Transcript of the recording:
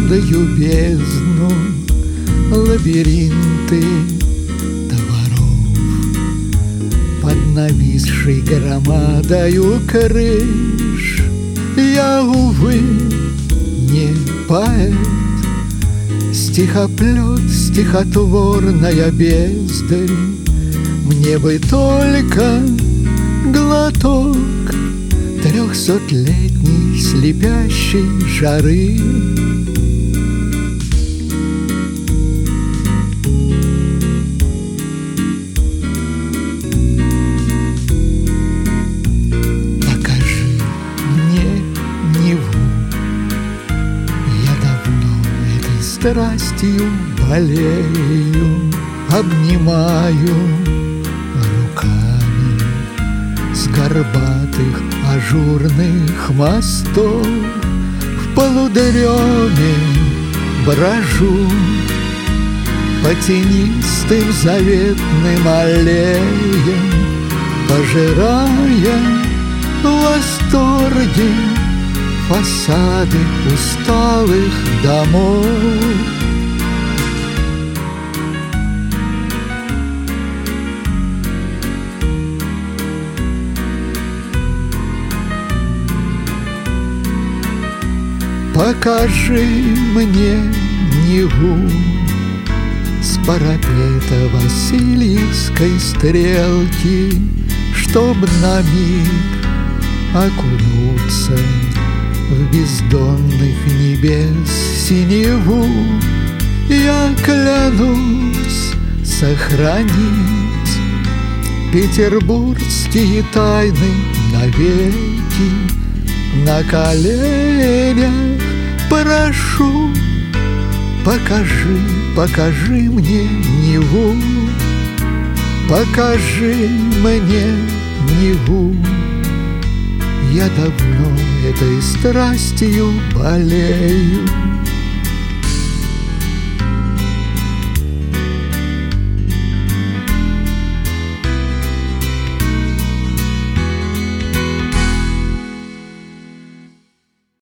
твердою бездну, лабиринты дворов. Под нависшей громадою крыш я, увы, не поэт, стихоплет, стихотворная бездарь. Мне бы только глоток 300-летней слепящей жары. Покажи мне Неву, я давно этой страстью болею, обнимаю руками с горбатых ажурных мостов. В полудреме брожу по тенистым заветным аллеям, пожирая в восторге фасады усталых домов. Покажи мне Неву с парапета Васильевской стрелки, чтоб на миг окунуться в бездонных небес синеву. Я клянусь сохранить петербургские тайны навеки. На коленях прошу, покажи, покажи мне Неву, покажи мне Неву. Я давно этой страстью болею.